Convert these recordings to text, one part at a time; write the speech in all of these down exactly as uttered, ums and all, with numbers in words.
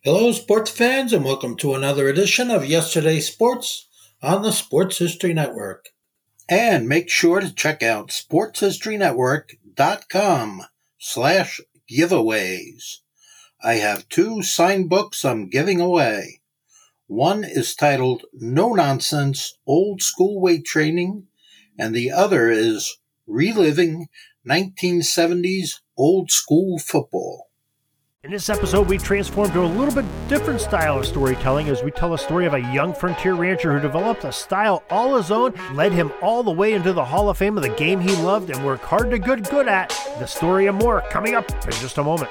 Hello, sports fans, and welcome to another edition of Yesterday's Sports on the Sports History Network. And make sure to check out sportshistorynetwork.com slash giveaways. I have two signed books I'm giving away. One is titled No Nonsense Old School Weight Training, and the other is Reliving nineteen seventies Old School Football. In this episode, we transform to a little bit different style of storytelling as we tell a story of a young frontier rancher who developed a style all his own, led him all the way into the Hall of Fame of the game he loved and worked hard to get good at. The story and more coming up in just a moment.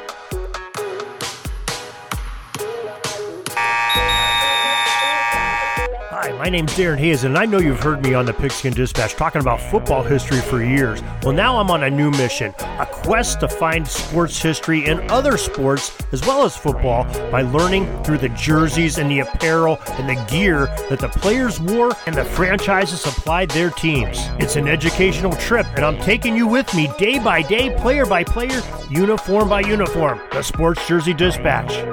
Hi, my name's Darren Hayes, and I know you've heard me on the Pigskin Dispatch talking about football history for years. Well, now I'm on a new mission, a quest to find sports history in other sports as well as football by learning through the jerseys and the apparel and the gear that the players wore and the franchises supplied their teams. It's an educational trip, and I'm taking you with me day by day, player by player, uniform by uniform. The Sports Jersey Dispatch.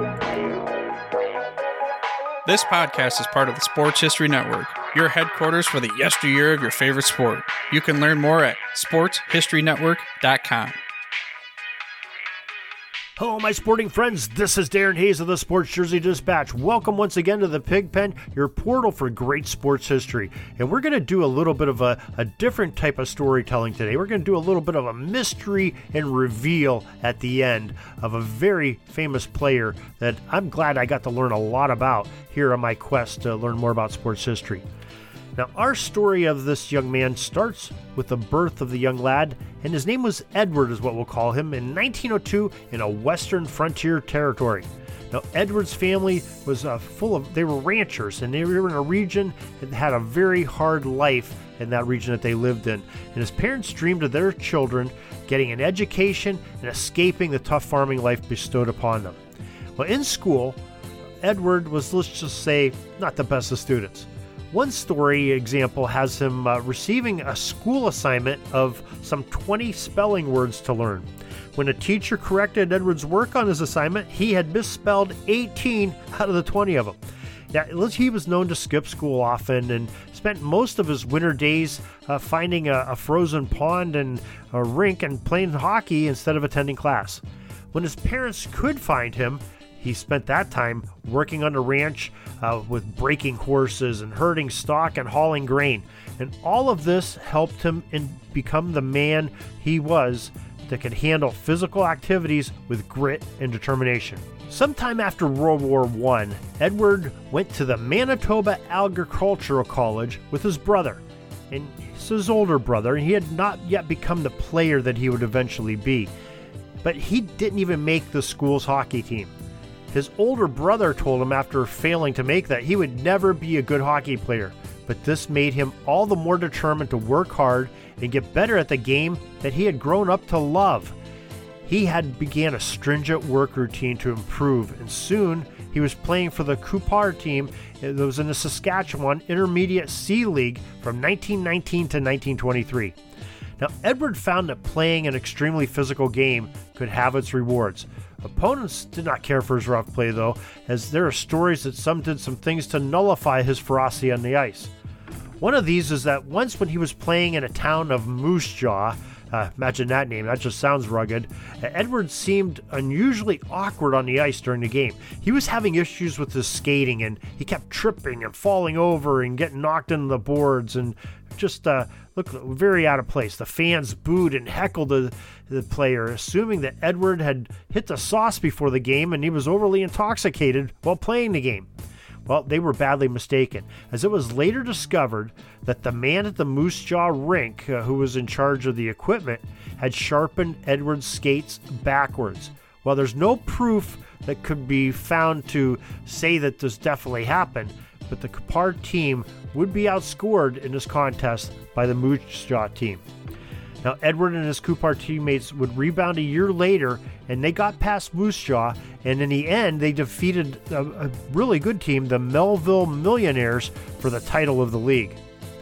This podcast is part of the Sports History Network, your headquarters for the yesteryear of your favorite sport. You can learn more at sports history network dot com. Hello, my sporting friends. This is Darren Hayes of the Sports Jersey Dispatch. Welcome once again to the Pig Pen, your portal for great sports history. And we're going to do a little bit of a, a different type of storytelling today. We're going to do a little bit of a mystery and reveal at the end of a very famous player that I'm glad I got to learn a lot about here on my quest to learn more about sports history. Now, our story of this young man starts with the birth of the young lad, and his name was Edward, is what we'll call him, in nineteen oh two in a western frontier territory. Now, Edward's family was uh, full of, they were ranchers, and they were in a region that had a very hard life in that region that they lived in. And his parents dreamed of their children getting an education and escaping the tough farming life bestowed upon them. Well, in school, Edward was, let's just say, not the best of students. One story example has him uh, receiving a school assignment of some twenty spelling words to learn. When a teacher corrected Edward's work on his assignment, he had misspelled eighteen out of the twenty of them. Now, he was known to skip school often and spent most of his winter days uh, finding a, a frozen pond and a rink and playing hockey instead of attending class. When his parents could find him, he spent that time working on the ranch uh, with breaking horses and herding stock and hauling grain. And all of this helped him in become the man he was that could handle physical activities with grit and determination. Sometime after World War One, Edward went to the Manitoba Agricultural College with his brother. And he's his older brother, and he had not yet become the player that he would eventually be. But he didn't even make the school's hockey team. His older brother told him after failing to make that he would never be a good hockey player, but this made him all the more determined to work hard and get better at the game that he had grown up to love. He had began a stringent work routine to improve, and soon he was playing for the Cupar team that was in the Saskatchewan Intermediate C League from nineteen nineteen to nineteen twenty-three. Now, Edward found that playing an extremely physical game could have its rewards. Opponents did not care for his rough play, though, as there are stories that some did some things to nullify his ferocity on the ice. One of these is that once when he was playing in a town of Moose Jaw, uh, imagine that name, that just sounds rugged, Edward seemed unusually awkward on the ice during the game. He was having issues with his skating, and he kept tripping and falling over and getting knocked into the boards and just uh, looked very out of place. The fans booed and heckled the, the player, assuming that Edward had hit the sauce before the game and he was overly intoxicated while playing the game. Well, they were badly mistaken, as it was later discovered that the man at the Moose Jaw rink, uh, who was in charge of the equipment, had sharpened Edward's skates backwards. While there's no proof that could be found to say that this definitely happened, but the Cupar team would be outscored in this contest by the Moose Jaw team. Now, Edward and his Cupar teammates would rebound a year later, and they got past Moose Jaw, and in the end, they defeated a, a really good team, the Melville Millionaires, for the title of the league.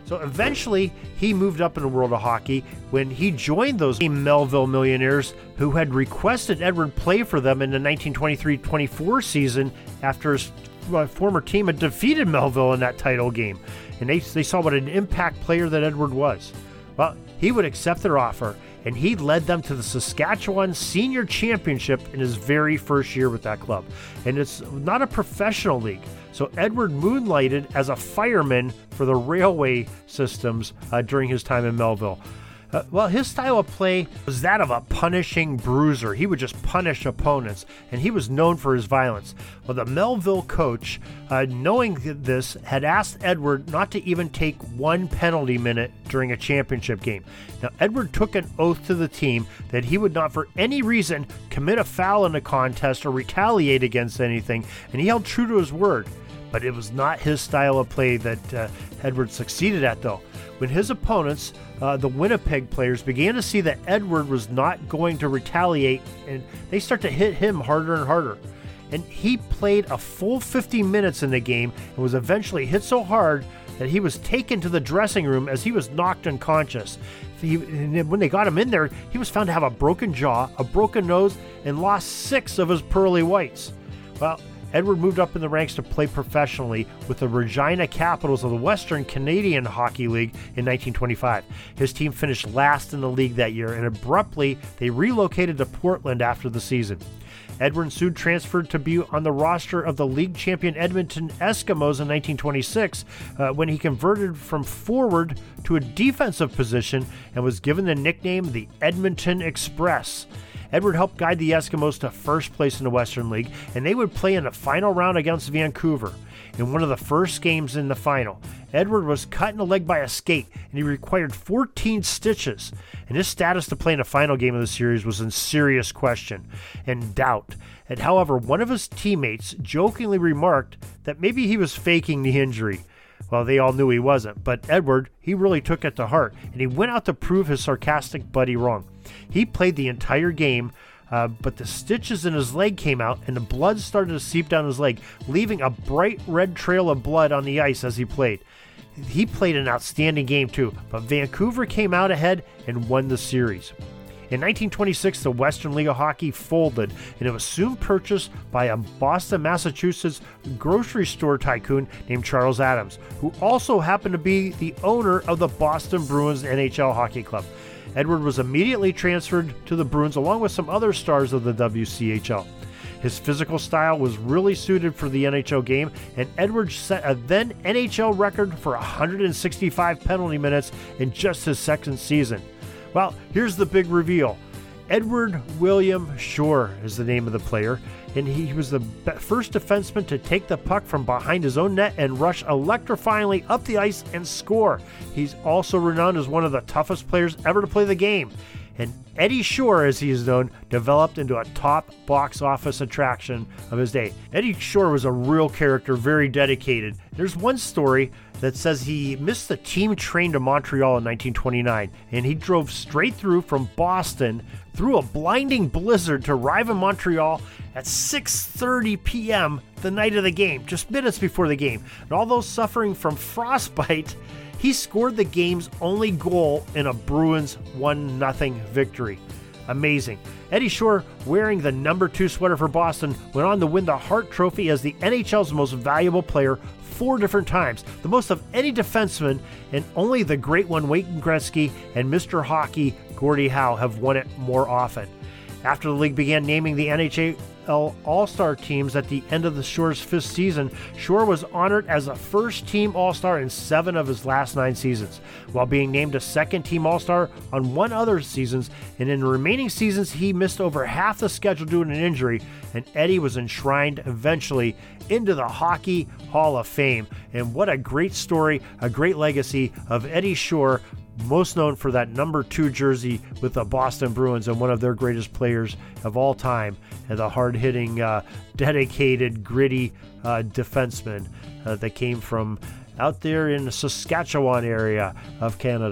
So eventually, he moved up in the world of hockey when he joined those Melville Millionaires who had requested Edward play for them in the nineteen twenty-three twenty-four season after his former team had defeated Melville in that title game. And they, they saw what an impact player that Edward was. Well, he would accept their offer, and he led them to the Saskatchewan Senior Championship in his very first year with that club. And it's not a professional league, so Edward moonlighted as a fireman for the railway systems uh, during his time in Melville. Uh, well, his style of play was that of a punishing bruiser. He would just punish opponents, and he was known for his violence. Well, the Melville coach, uh, knowing this, had asked Edward not to even take one penalty minute during a championship game. Now, Edward took an oath to the team that he would not for any reason commit a foul in a contest or retaliate against anything, and he held true to his word. But it was not his style of play that uh, Edward succeeded at, though. When his opponents, uh, the Winnipeg players, began to see that Edward was not going to retaliate, and they start to hit him harder and harder. And he played a full fifty minutes in the game and was eventually hit so hard that he was taken to the dressing room as he was knocked unconscious. He, and when they got him in there, he was found to have a broken jaw, a broken nose, and lost six of his pearly whites. Well, Edward moved up in the ranks to play professionally with the Regina Capitals of the Western Canadian Hockey League in nineteen twenty-five. His team finished last in the league that year, and abruptly they relocated to Portland after the season. Edward soon transferred to be on the roster of the league champion Edmonton Eskimos in nineteen twenty-six uh, when he converted from forward to a defensive position and was given the nickname the Edmonton Express. Edward helped guide the Eskimos to first place in the Western League, and they would play in the final round against Vancouver. In one of the first games in the final, Edward was cut in the leg by a skate, and he required fourteen stitches. And his status to play in the final game of the series was in serious question and doubt. And however, one of his teammates jokingly remarked that maybe he was faking the injury. Well, they all knew he wasn't, but Edward, he really took it to heart, and he went out to prove his sarcastic buddy wrong. He played the entire game, uh, but the stitches in his leg came out, and the blood started to seep down his leg, leaving a bright red trail of blood on the ice as he played. He played an outstanding game too, but Vancouver came out ahead and won the series. In nineteen twenty-six, the Western League of Hockey folded, and it was soon purchased by a Boston, Massachusetts grocery store tycoon named Charles Adams, who also happened to be the owner of the Boston Bruins N H L Hockey Club. Edward was immediately transferred to the Bruins along with some other stars of the W C H L. His physical style was really suited for the N H L game, and Edward set a then N H L record for one hundred sixty-five penalty minutes in just his second season. Well, here's the big reveal. Edward William Shore is the name of the player, and he was the first defenseman to take the puck from behind his own net and rush electrifyingly up the ice and score. He's also renowned as one of the toughest players ever to play the game. And Eddie Shore, as he is known, developed into a top box office attraction of his day. Eddie Shore was a real character, very dedicated. There's one story that says he missed the team train to Montreal in nineteen twenty-nine, and he drove straight through from Boston through a blinding blizzard to arrive in Montreal at six thirty p.m. the night of the game, just minutes before the game. And although suffering from frostbite, he scored the game's only goal in a Bruins one nothing victory. Amazing. Eddie Shore, wearing the number two sweater for Boston, went on to win the Hart Trophy as the N H L's most valuable player four different times, the most of any defenseman, and only the great one Wayne Gretzky and Mister Hockey Gordie Howe have won it more often. After the league began naming the N H L All-Star teams at the end of the Shore's fifth season, Shore was honored as a first-team All-Star in seven of his last nine seasons, while being named a second-team All-Star on one other seasons, and in the remaining seasons he missed over half the schedule due to an injury, and Eddie was enshrined eventually into the Hockey Hall of Fame. And what a great story, a great legacy of Eddie Shore, most known for that number two jersey with the Boston Bruins and one of their greatest players of all time, and the hard-hitting, uh, dedicated, gritty uh, defenseman uh, that came from out there in the Saskatchewan area of Canada.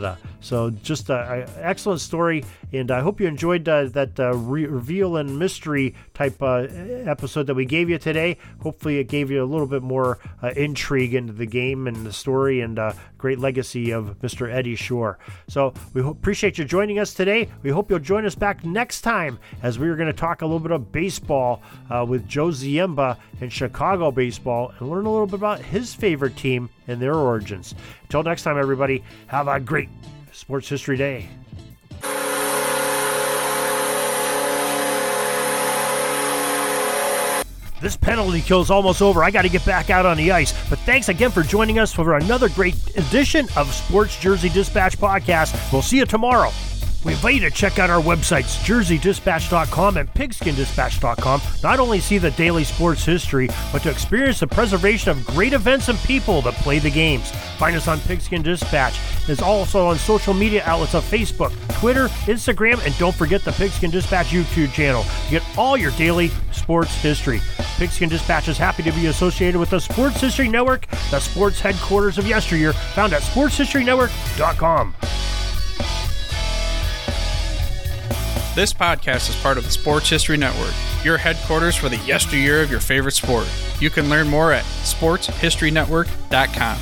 So just an excellent story, and I hope you enjoyed uh, that uh, re- reveal and mystery type uh, episode that we gave you today. Hopefully it gave you a little bit more uh, intrigue into the game and the story, and uh, great legacy of Mister Eddie Shore. So we ho- appreciate you joining us today. We hope you'll join us back next time, as we are going to talk a little bit of baseball uh, with Joe Ziemba and Chicago baseball, and learn a little bit about his favorite team and their origins. Until next time, everybody, have a great Sports History Day. This penalty kill is almost over. I got to get back out on the ice. But thanks again for joining us for another great edition of Sports Jersey Dispatch Podcast. We'll see you tomorrow. We invite you to check out our websites, jersey dispatch dot com and pigskin dispatch dot com. Not only see the daily sports history, but to experience the preservation of great events and people that play the games. Find us on Pigskin Dispatch. It's also on social media outlets of Facebook, Twitter, Instagram, and don't forget the Pigskin Dispatch YouTube channel to get all your daily sports history. Pigskin Dispatch is happy to be associated with the Sports History Network, the sports headquarters of yesteryear, found at sports history network dot com. This podcast is part of the Sports History Network, your headquarters for the yesteryear of your favorite sport. You can learn more at sports history network dot com.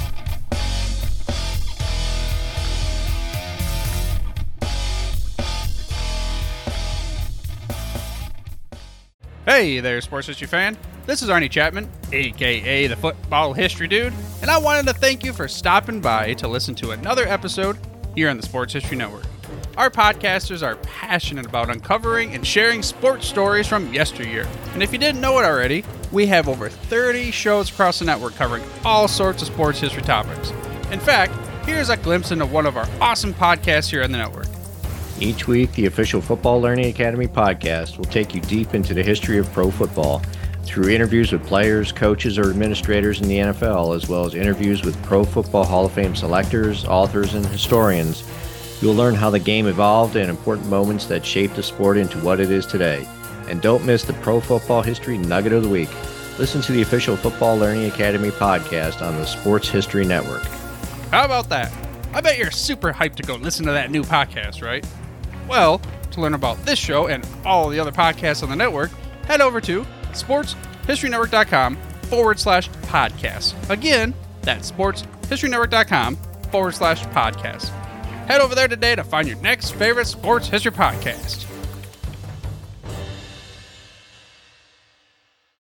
Hey there, Sports History fan. This is Arnie Chapman, aka the Football History Dude, and I wanted to thank you for stopping by to listen to another episode here on the Sports History Network. Our podcasters are passionate about uncovering and sharing sports stories from yesteryear. And if you didn't know it already, we have over thirty shows across the network covering all sorts of sports history topics. In fact, here's a glimpse into one of our awesome podcasts here on the network. Each week, the official Football Learning Academy podcast will take you deep into the history of pro football through interviews with players, coaches, or administrators in the N F L, as well as interviews with Pro Football Hall of Fame selectors, authors, and historians. You'll learn how the game evolved and important moments that shaped the sport into what it is today. And don't miss the Pro Football History Nugget of the Week. Listen to the official Football Learning Academy podcast on the Sports History Network. How about that? I bet you're super hyped to go listen to that new podcast, right? Well, to learn about this show and all the other podcasts on the network, head over to sports history network dot com forward slash podcast. Again, that's sports history network dot com forward slash podcast. Head over there today to find your next favorite sports history podcast.